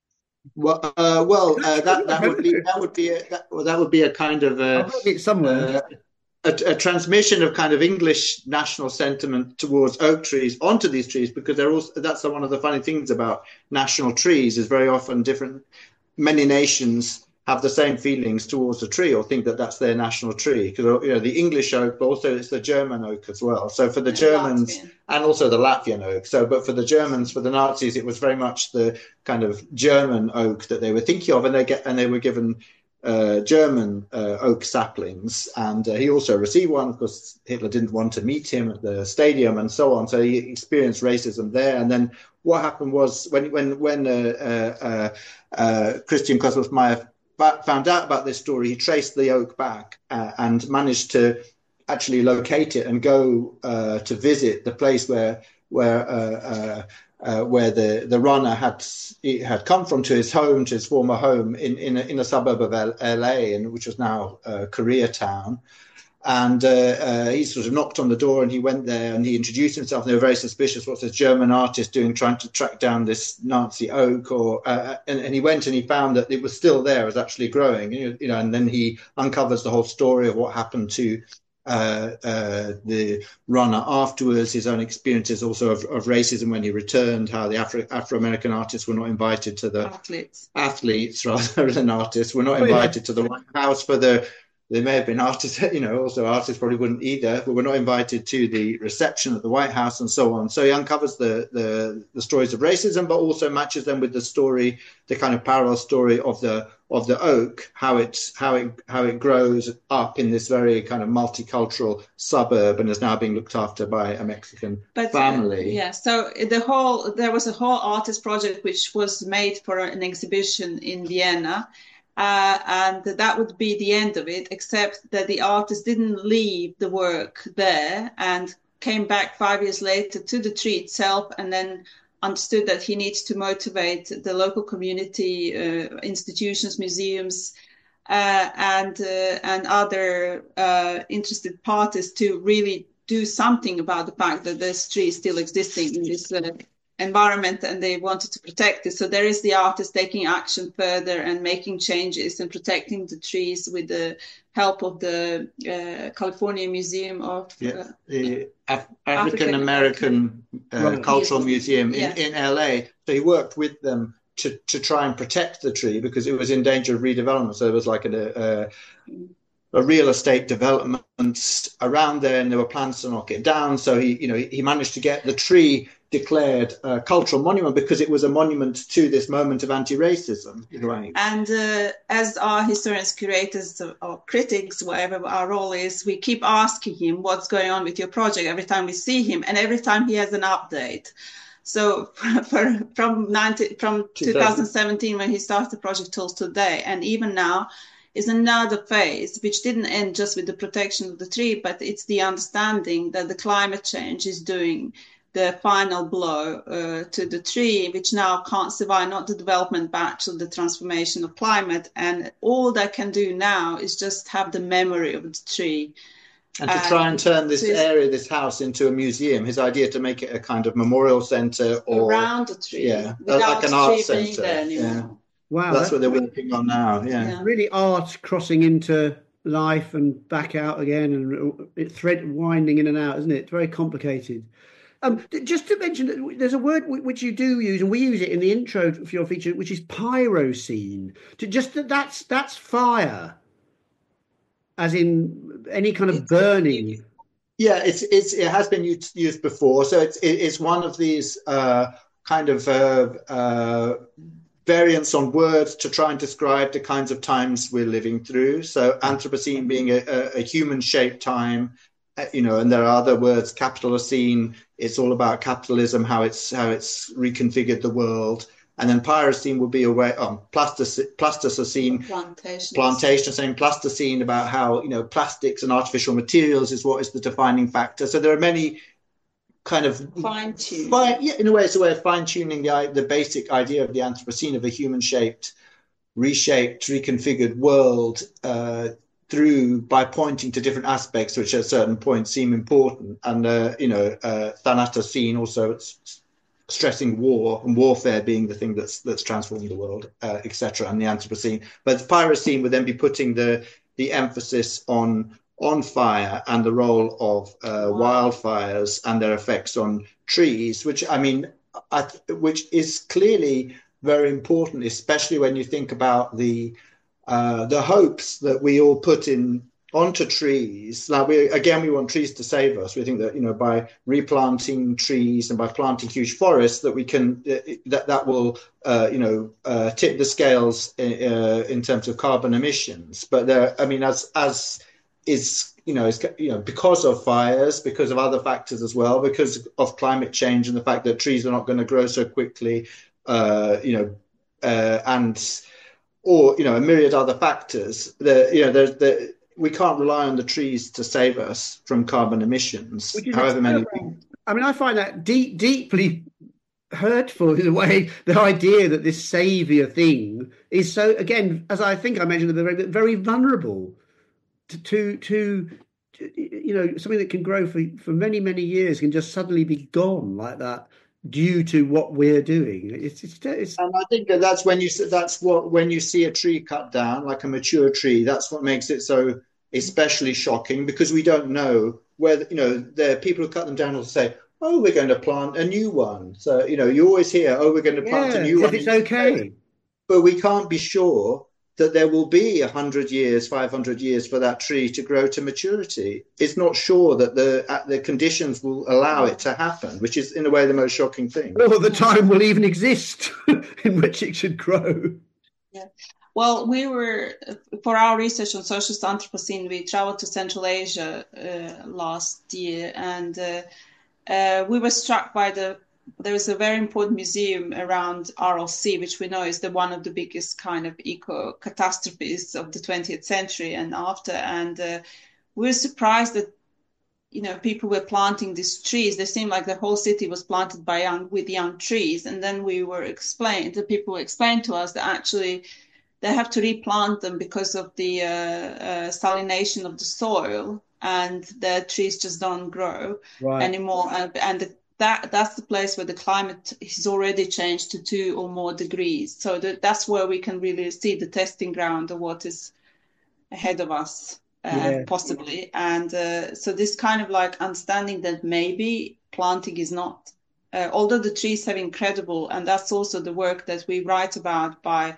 Well, uh, well, uh, that that would be that would be a, that, well, that would be a kind of a, it's somewhere. Uh, A, a transmission of kind of English national sentiment towards oak trees onto these trees, because they're also, that's one of the funny things about national trees is very often different. Many nations have the same feelings towards a tree or think that that's their national tree, because you know the English oak, but also it's the German oak as well. So for the and Germans Latvian. And also the Latvian oak. So, but for the Germans, for the Nazis, it was very much the kind of German oak that they were thinking of, and they get and they were given Uh, German uh, oak saplings, and uh, he also received one because Hitler didn't want to meet him at the stadium and so on. So he experienced racism there. And then what happened was when when when uh, uh, uh, Christian Kosmer-Meyer found out about this story, he traced the oak back uh, and managed to actually locate it and go uh, to visit the place where where. Uh, uh, Uh, where the, the runner had had come from, to his home, to his former home in in a, in a suburb of L A, and which was now uh, Koreatown. And uh, uh, he sort of knocked on the door, and he went there, and he introduced himself. And they were very suspicious. What's this German artist doing, trying to track down this Nazi oak? Or uh, and, and he went and he found that it was still there, it was actually growing. You know, and then he uncovers the whole story of what happened to Uh, uh, the runner afterwards, his own experiences also of, of racism when he returned, how the Afro, Afro-American artists were not invited to the athletes, athletes rather than artists, were not invited to the White House for the, they may have been artists, you know, also artists probably wouldn't either, but were not invited to the reception at the White House and so on. So he uncovers the, the, the stories of racism, but also matches them with the story, the kind of parallel story of the of the oak, how it's how it how it grows up in this very kind of multicultural suburb and is now being looked after by a Mexican but, family. Uh, yeah, so the whole there was a whole artist project which was made for an exhibition in Vienna, uh, and that would be the end of it, except that the artist didn't leave the work there and came back five years later to the tree itself, and then understood that he needs to motivate the local community, uh, institutions, museums, uh, and uh, and other uh, interested parties to really do something about the fact that this tree is still existing in this uh, environment, and they wanted to protect it. So there is the artist taking action further and making changes and protecting the trees with the help of the uh, California Museum of yeah, uh, the Af- African American uh, Cultural Museum in, yes. in L A. So he worked with them to, to try and protect the tree because it was in danger of redevelopment. So there was like a, a, a real estate development around there, and there were plans to knock it down. So he, you know, he, he managed to get the tree declared a cultural monument because it was a monument to this moment of anti-racism. Right. And uh, as our historians, curators, or critics, whatever our role is, we keep asking him what's going on with your project every time we see him, and every time he has an update. So for, from ninety, from twenty seventeen, when he started the project, till today, and even now, is another phase which didn't end just with the protection of the tree, but it's the understanding that the climate change is doing the final blow uh, to the tree, which now can't survive, not the development, but actually the transformation of climate. And all that can do now is just have the memory of the tree. And to try and turn this area, this house, into a museum. His idea to make it a kind of memorial centre or around the tree, yeah, without like an the art tree being centre. there anymore. Yeah. Wow, that's, that's what they're working on now. Yeah. Yeah. Really, art crossing into life and back out again, and it thread winding in and out, isn't it? It's very complicated. Um, just to mention, there's a word which you do use, and we use it in the intro for your feature, which is pyrocene. To just that's that's fire, as in any kind of It's burning. Yeah, it's it's it has been used, used before. So it's it's one of these uh, kind of uh, uh, variants on words to try and describe the kinds of times we're living through. So Anthropocene being a, a, a human-shaped time, uh, you know, and there are other words. Capitalocene, it's all about capitalism, how it's how it's reconfigured the world. And then Pyrocene would be a way, um, Plasticocene, Plantationocene, Plasticine, about how, you know, plastics and artificial materials is what is the defining factor. So there are many kind of fine-tuning. Fine, yeah, in a way, it's a way of fine-tuning the the basic idea of the Anthropocene, of a human-shaped, reshaped, reconfigured world uh, through by pointing to different aspects which at certain points seem important. And uh, you know, uh, Thanatocene also. It's, stressing war and warfare being the thing that's that's transforming the world, uh, et cetera, and the Anthropocene. But Pyrocene would then be putting the the emphasis on on fire and the role of uh, wow. wildfires and their effects on trees, which I mean, I, which is clearly very important, especially when you think about the uh, the hopes that we all put in onto trees. Like we again, we want trees to save us. We think that, you know, by replanting trees and by planting huge forests, that we can that that will uh, you know uh, tip the scales in, uh, in terms of carbon emissions. But there, I mean, as as is you know is you know because of fires, because of other factors as well, because of climate change and the fact that trees are not going to grow so quickly, uh, you know, uh, and or you know a myriad other factors. The you know there's the we can't rely on the trees to save us from carbon emissions, however many. I mean, I find that deep, deeply hurtful in a way, the idea that this saviour thing is so, again, as I think I mentioned, very, very vulnerable to, to, to, you know, something that can grow for, for many, many years can just suddenly be gone like that due to what we're doing. It's, it's, it's... And I think that that's when you that's what when you see a tree cut down, like a mature tree, that's what makes it so especially shocking, because we don't know whether, you know, there are people who cut them down will say, oh, we're going to plant a new one. So, you know, you always hear, oh, we're going to plant yeah, a new one. It's okay. But we can't be sure that there will be one hundred years, five hundred years for that tree to grow to maturity. It's not sure that the uh, the conditions will allow it to happen, which is, in a way, the most shocking thing. Or the time will even exist in which it should grow. Yeah. Well, we were, for our research on Socialist Anthropocene, we traveled to Central Asia uh, last year, and uh, uh, we were struck by the, there was a very important museum around R L C, which we know is the one of the biggest kind of eco catastrophes of the twentieth century and after. And uh, we were surprised that, you know, people were planting these trees. They seemed like the whole city was planted by young, with young trees. And then we were explained, the people explained to us that actually they have to replant them because of the uh, uh, salination of the soil, and the trees just don't grow right. anymore. And, and the, that that's the place where the climate has already changed to two or more degrees. So that, that's where we can really see the testing ground of what is ahead of us, uh, yeah. possibly. And uh, so this kind of like understanding that maybe planting is not, uh, although the trees have incredible, and that's also the work that we write about by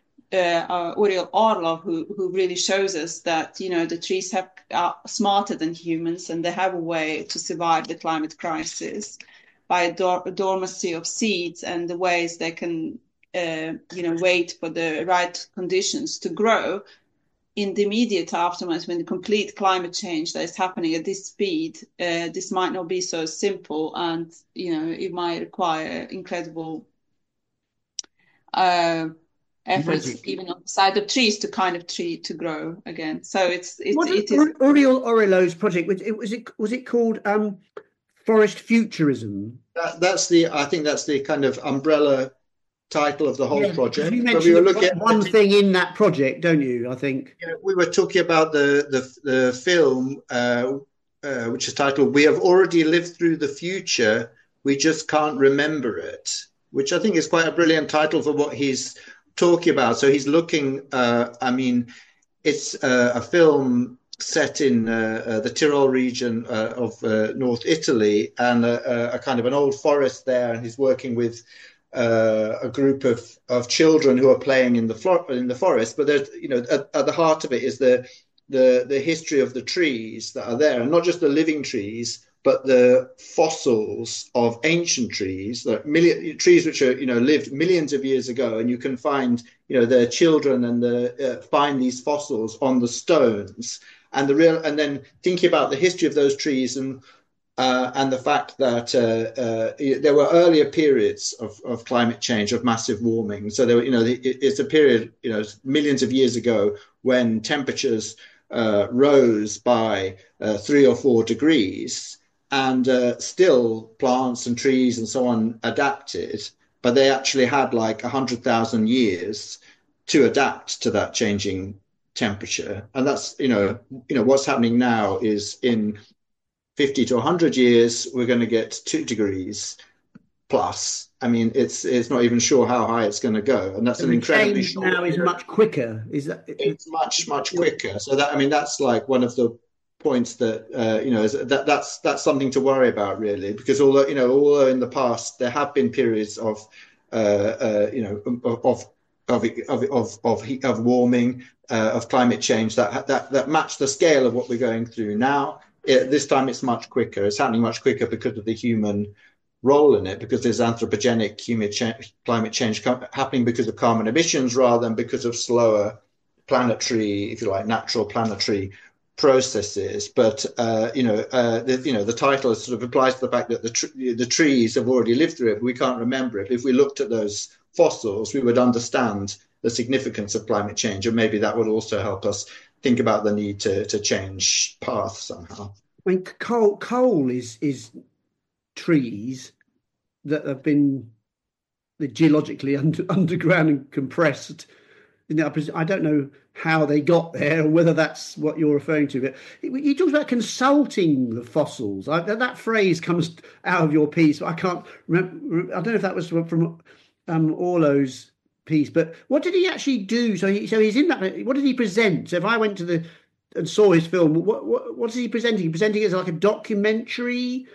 Uh, uh, Uriel Orlov, who who really shows us that, you know, the trees have are smarter than humans, and they have a way to survive the climate crisis by a dor- dormancy of seeds and the ways they can, uh, you know, wait for the right conditions to grow in the immediate aftermath. When the complete climate change that is happening at this speed, uh, this might not be so simple, and, you know, it might require incredible uh efforts Magic. Even on the side of trees to kind of tree to grow again. So it's it's what it is Uriel Orilov's project was it was it was it called um forest futurism? That, that's the I think that's the kind of umbrella title of the whole Yeah, because project. you But we mentioned were the looking one at one thing in that project, don't you? I think. you know, we were talking about the the, the film, uh, uh, which is titled "We Have Already Lived Through the Future. We Just Can't Remember It," which I think is quite a brilliant title for what he's talking about. So he's looking. Uh, I mean, it's uh, a film set in uh, uh, the Tyrol region uh, of uh, North Italy, and a, a kind of an old forest there, and he's working with uh, a group of, of children who are playing in the flor- in the forest. But there's, you know, at, at the heart of it is the the the history of the trees that are there, and not just the living trees, but the fossils of ancient trees, the million, trees which are, you know, lived millions of years ago, and you can find, you know, their children and the, uh, find these fossils on the stones, and the real, and then thinking about the history of those trees and uh, and the fact that uh, uh, there were earlier periods of, of climate change, of massive warming. So there were, you know, it, it's a period, you know, millions of years ago when temperatures uh, rose by uh, three or four degrees. And uh, still plants and trees and so on adapted, but they actually had like a hundred thousand years to adapt to that changing temperature. And that's, you know, you know, what's happening now is in fifty to a hundred years, we're going to get two degrees plus. I mean, it's it's not even sure how high it's going to go, and that's So an the incredibly change short now is period. much quicker. Is that? It's much much quicker. So that, I mean, that's like one of the points that uh, you know is that that's that's something to worry about, really, because although, you know, although in the past there have been periods of uh, uh, you know of of of of of, heat, of warming, uh, of climate change that that that match the scale of what we're going through now. It, this time it's much quicker. It's happening much quicker because of the human role in it, because there's anthropogenic human change, climate change happening because of carbon emissions rather than because of slower planetary, if you like, natural planetary processes. But uh, you know, uh, the, you know, the title sort of implies to the fact that the tr- the trees have already lived through it, but we can't remember it. If we looked at those fossils, we would understand the significance of climate change, and maybe that would also help us think about the need to to change path somehow. I mean, coal coal is is trees that have been geologically under, underground and compressed. You know, I don't know how they got there or whether that's what you're referring to, but you talked about consulting the fossils. I, that phrase comes out of your piece, but I can't remember. I don't know if that was from um, Orlo's piece, but what did he actually do? So, he, so he's in that. What did he present? So, if I went to the and saw his film, what what what is he presenting? Presenting it as like a documentary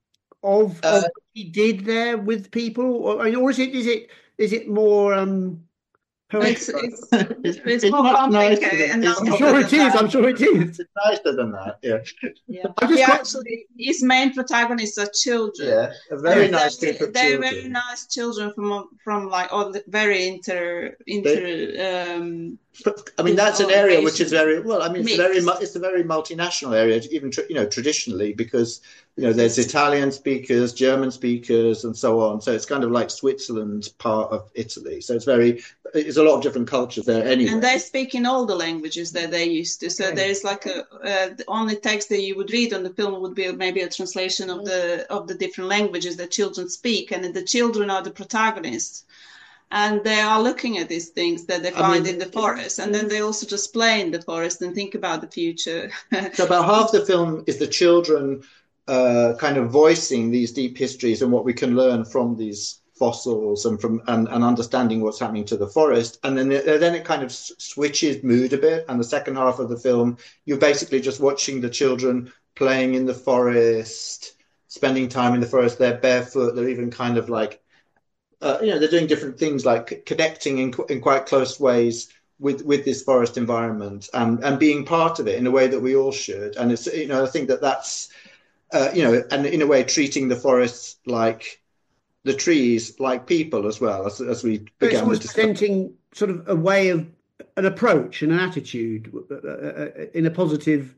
of Uh, of what he did there with people, or, or is it is it is it more um It's poetic? it's it's, it's it's more much nicer complicated than and it's I'm not, sure nicer it than is. that. I'm sure it is. it's nicer than that. Yeah, Yeah, I'm he just quite. actually his main protagonists are children. yeah, a And very Yeah. nice they're, group of they're very children. nice children from from like all the very inter They, inter um I mean, that's an oh, area which is Asian very well. I mean, it's a very mixed. it's a very multinational area, even you know traditionally, because you know there's Italian speakers, German speakers, and so on. So it's kind of like Switzerland part of Italy. So it's very it's a lot of different cultures there And anyway. they speak in all the languages that they used to. So Okay. there's like a uh, the only text that you would read on the film would be maybe a translation of the of the different languages that children speak, and the children are the protagonists. And they are looking at these things that they I find mean, in the forest, and then they also just play in the forest and think about the future. so about half the film is the children uh, kind of voicing these deep histories and what we can learn from these fossils and from and, and understanding what's happening to the forest. And then then it kind of switches mood a bit. And the second half of the film, you're basically just watching the children playing in the forest, spending time in the forest. They're barefoot. They're even kind of like uh, you know, they're doing different things like connecting in, in quite close ways with with this forest environment and and being part of it in a way that we all should. And it's, you know, I think that that's uh, you know, and in a way treating the forests like the trees like people as well, as as we So it's began the almost discussion. presenting sort of a way of an approach and an attitude uh, uh, uh, in a positive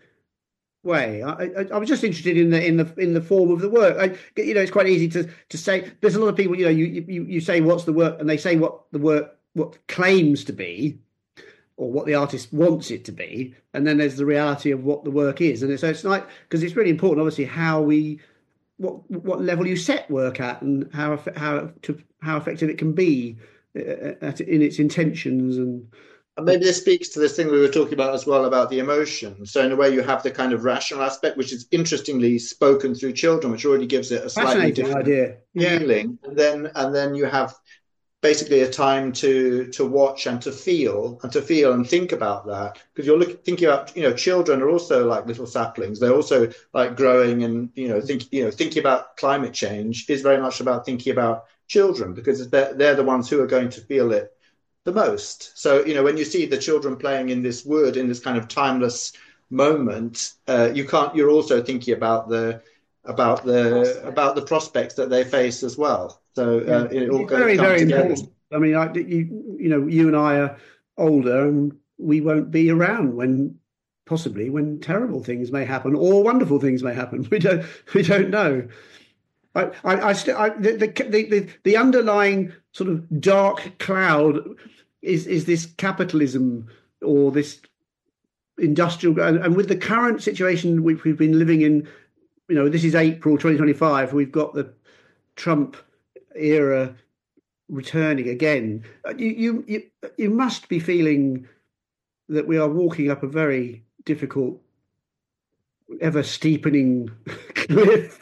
way. I, I, I was just interested in the in the in the form of the work. I, you know, it's quite easy to to say. There's a lot of people. You know, you you you say what's the work, and they say what the work what claims to be, or what the artist wants it to be, and then there's the reality of what the work is. And so it's like, because it's really important, obviously, how we what what level you set work at, and how how to how effective it can be. uh, in its intentions. And And maybe this speaks to this thing we were talking about as well about the emotions. So in a way, you have the kind of rational aspect, which is interestingly spoken through children, which already gives it a slightly different idea. Yeah. feeling. And then and then you have basically a time to to watch and to feel and to feel and think about that, because you're looking thinking about, you know, children are also like little saplings. They're also like growing, and you know think you know thinking about climate change is very much about thinking about children, because they're, they're the ones who are going to feel it the most. So, you know, when you see the children playing in this wood, in this kind of timeless moment, uh, you can't. You're also thinking about the about the about the prospects that they face as well. So uh, it all goes very, very together. important. I mean, I, you you know, you and I are older, and we won't be around when possibly when terrible things may happen or wonderful things may happen. We don't we don't know. I, I, I, st- I the, the the the underlying sort of dark cloud is is this capitalism or this industrial, and, and with the current situation which we've been living in, you know, this is April twenty twenty-five. We've got the Trump era returning again. You you you you must be feeling that we are walking up a very difficult, ever steepening cliff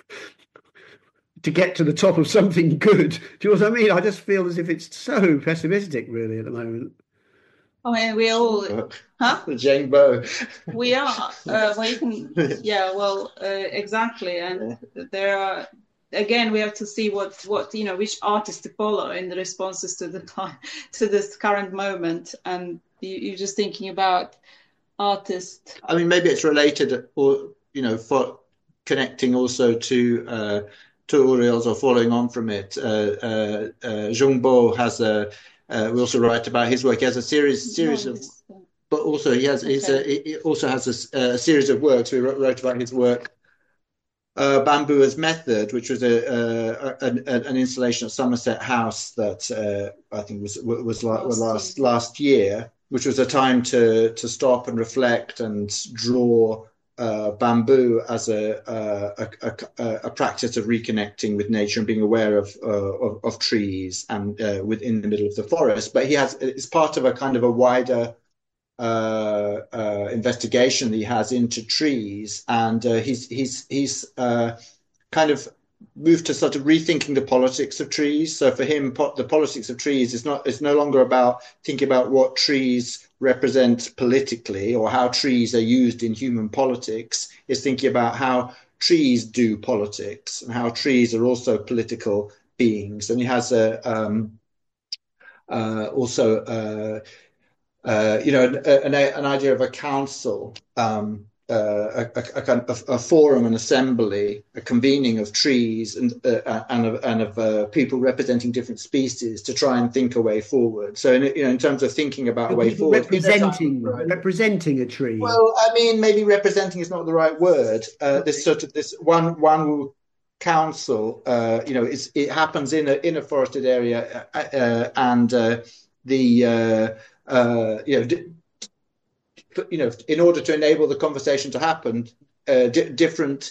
to get to the top of something good. Do you know what I mean? I just feel as if it's so pessimistic, really, at the moment. I mean, we all, huh? Jane Bow. We are. Uh, well, you can, yeah, well, uh, exactly. And there are, again, we have to see what, what you know, which artists to follow in the responses to the time, to this current moment. And you, you're just thinking about artists. I mean, maybe it's related, or you know, for connecting also to. Uh, to Uriel's, or following on from it, uh, uh, uh, Zhong Bo has a. Uh, we also write about his work. He has a series series of, but also he has okay. he's a, he also has a, a series of works. We wrote, wrote about his work, uh, Bamboo as Method, which was a, a, a an installation at Somerset House that uh, I think was was last, was last last year, which was a time to to stop and reflect and draw. Uh, bamboo as a, a, a, a practice of reconnecting with nature and being aware of uh, of, of trees and uh, within the middle of the forest. But he has it's part of a kind of a wider uh, uh, investigation that he has into trees, and uh, he's he's he's uh, kind of moved to sort of rethinking the politics of trees. So for him, po- the politics of trees is not it's no longer about thinking about what trees represent politically or how trees are used in human politics. Is thinking about how trees do politics and how trees are also political beings. And he has a um, uh, also uh, uh, you know an, an idea of a council. Um, Uh, a, a kind of a forum, an assembly, a convening of trees and uh, and of, and of uh, people representing different species to try and think a way forward. So, in, you know, in terms of thinking about a way forward, representing right? representing a tree. Well, I mean, maybe representing is not the right word. Uh, this sort of this one one council, uh, you know, it's, it happens in a in a forested area, uh, uh, and uh, the uh, uh, you know. D- you know, in order to enable the conversation to happen, uh, di- different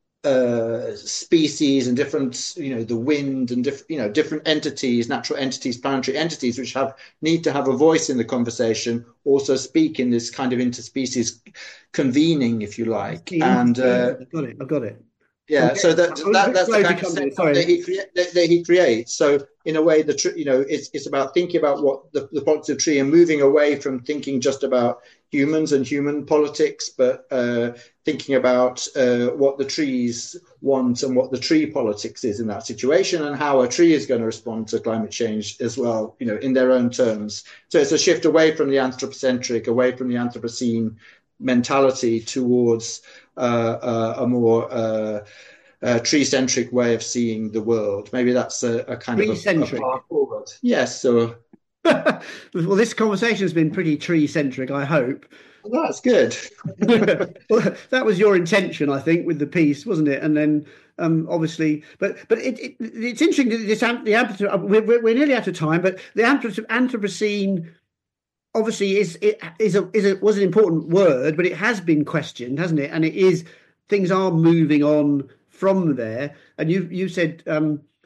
uh, species and different, you know, the wind and different, you know, different entities, natural entities, planetary entities, which have need to have a voice in the conversation, also speak in this kind of interspecies convening, if you like. And uh, I've got it. I've got it. Yeah, okay. so that, that that's the kind of setup that he, crea- that, that he creates. So in a way, the tr- you know, it's it's about thinking about what the, the politics of tree and moving away from thinking just about humans and human politics, but uh, thinking about uh, what the trees want and what the tree politics is in that situation, and how a tree is going to respond to climate change as well, you know, in their own terms. So it's a shift away from the anthropocentric, away from the Anthropocene mentality towards uh, uh, a more uh, uh, tree-centric way of seeing the world. Maybe that's a, a kind tree-centric. of a, a path forward. Yes. So. Well, this conversation has been pretty tree-centric, I hope. Well, that's good. Well, that was your intention, I think, with the piece, wasn't it? And then, um, obviously, but but it, it, it's interesting that this the we're, we're nearly out of time, but the Anthropocene obviously is it is a is a was an important word, but it has been questioned, hasn't it? And it is things are moving on from there. And you you said um,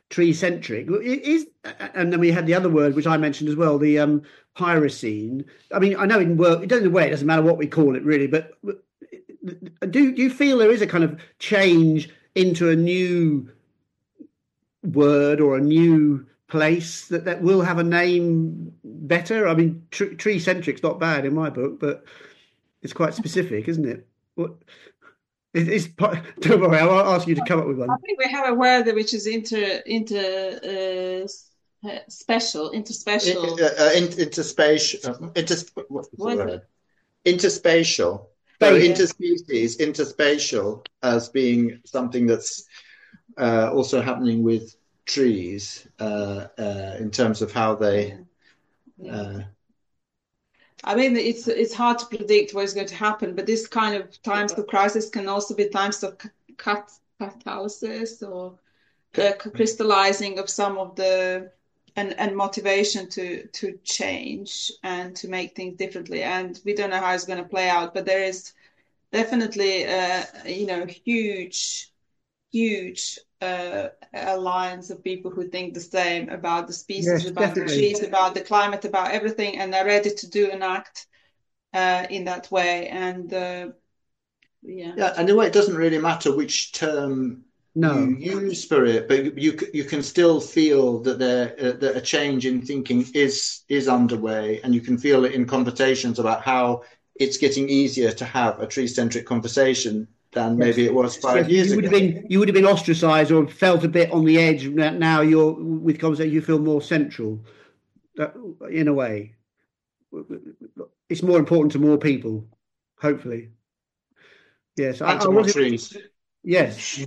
tree-centric. It is, and then we had the other word, which I mentioned as well, the um, pyrocene. I mean, I know in work, it doesn't, it doesn't matter what we call it really, but do, do you feel there is a kind of change into a new word or a new place that, that will have a name better? I mean, tr- tree-centric's not bad in my book, but it's quite specific, isn't it? What? It's, don't worry, I'll ask you to come up with one. I think we have a word which is inter inter uh, special, interspecial. Uh, uh, interspatial. Inter, what's the What is word? it? Interspatial. So Yeah. interspecies, interspatial as being something that's uh, also happening with trees uh, uh, in terms of how they. Yeah. Uh, I mean, it's it's hard to predict what is going to happen, but this kind of times of crisis can also be times of cat catalysis or uh, crystallizing of some of the and and motivation to to change and to make things differently. And we don't know how it's going to play out, but there is definitely uh, you know huge huge uh, alliance of people who think the same about the species, Yes, about definitely. the trees, about the climate, about everything, and they're ready to do and act uh, in that way. And uh, yeah, yeah, and in a way, it doesn't really matter which term No. you use for it, but you you can still feel that there uh, that a change in thinking is is underway, and you can feel it in conversations about how it's getting easier to have a tree-centric conversation than maybe it was five Yes, years you would ago. have been you would have been ostracized or felt a bit on the edge. Now you're with conversation, you feel more central, uh, in a way. It's more important to more people, hopefully. Yes, I, And I to more was. trees. Yes,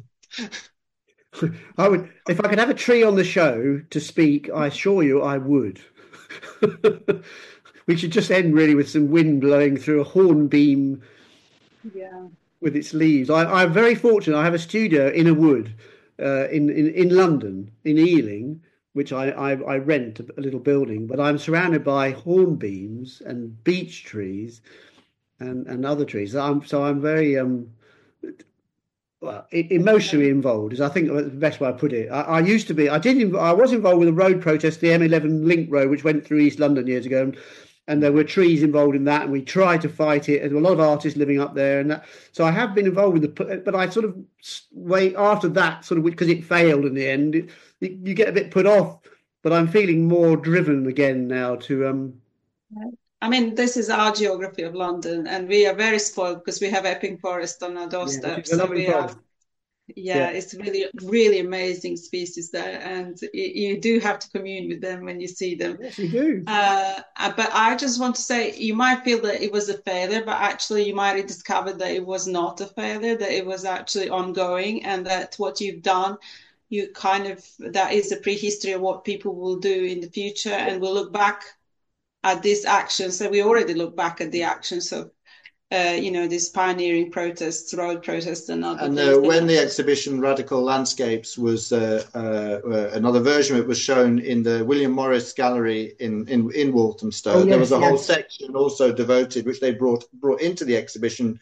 I would. If I could have a tree on the show to speak, I assure you, I would. We should just end really with some wind blowing through a hornbeam. yeah. With its leaves. I, I'm very fortunate. I have a studio in a wood uh, in, in in London, in Ealing, which I, I, I rent a, a little building, but I'm surrounded by hornbeams and beech trees and, and other trees. I'm, so I'm very um, well, emotionally involved, is I think the best way I put it. I, I used to be, I did, I was involved with a road protest, the M eleven Link Road, which went through East London years ago. And, And there were trees involved in that, and we tried to fight it. And there were a lot of artists living up there, and that. So I have been involved with the. But I sort of wait after that, sort of because it failed in the end. It, it, you get a bit put off, but I'm feeling more driven again now to. Um, I mean, this is our geography of London, and we are very spoiled because we have Epping Forest on our yeah, doorstep. which is a So lovely we are, forest. yeah, Yeah. it's really, really amazing species there, and you, you do have to commune with them when you see them. Yes, you do. Uh, but I just want to say, you might feel that it was a failure, but actually you might have discovered that it was not a failure, that it was actually ongoing, and that what you've done, you kind of, that is a prehistory of what people will do in the future, and we'll look back at these actions. So we already look back at the actions of, uh, you know, these pioneering protests, road protests, and other And things. uh, when the exhibition Radical Landscapes was uh, uh, uh, another version of it was shown in the William Morris Gallery in in, in Walthamstow. Oh, yes, there was a yes. whole section also devoted, which they brought brought into the exhibition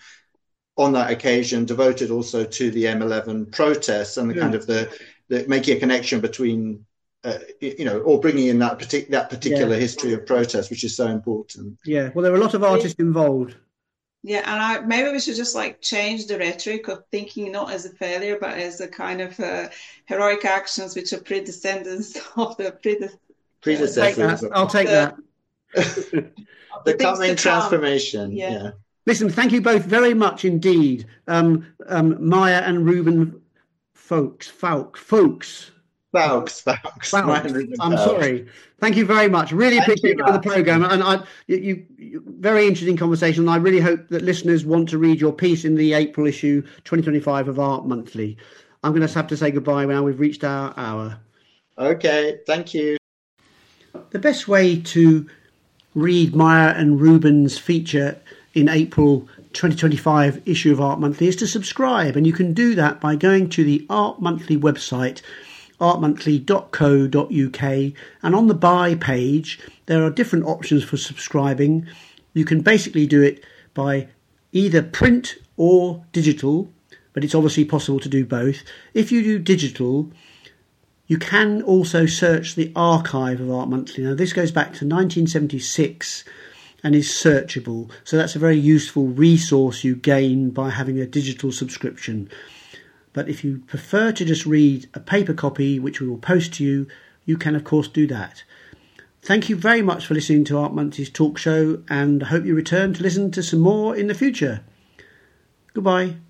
on that occasion, devoted also to the M eleven protests and the Yeah. kind of the, the making a connection between. Uh, you know, or bringing in that, partic- that particular Yeah. history of protest, which is so important. Yeah. Well, there were a lot of artists involved. Yeah, and I, maybe we should just like change the rhetoric of thinking not as a failure, but as a kind of uh, heroic actions which are predescendants of the prede- Predecessors. Take that. I'll take The- that. The things coming to come. transformation. Yeah. yeah. Listen, thank you both very much indeed, um, um, Maya and Ruben Folks. Folk, folks. Fowkes, Fowkes. Fowkes. I'm sorry. Thank you very much. Really Thank appreciate you, you on the Matt. programme. And I, you, you, very interesting conversation. And I really hope that listeners want to read your piece in the April issue twenty twenty-five of Art Monthly. I'm going to have to say goodbye now. We've reached our hour. Okay, thank you. The best way to read Maya and Ruben's feature in April twenty twenty-five issue of Art Monthly is to subscribe, and you can do that by going to the Art Monthly website, art monthly dot co dot uk, and on the buy page there are different options for subscribing. You can basically do it by either print or digital, but it's obviously possible to do both. If you do digital, You can also search the archive of Art Monthly. Now, this goes back to nineteen seventy-six and is searchable. So that's a very useful resource you gain by having a digital subscription. But if you prefer to just read a paper copy, which we will post to you, you can, of course, do that. Thank you very much for listening to Art Monthly's talk show, and I hope you return to listen to some more in the future. Goodbye.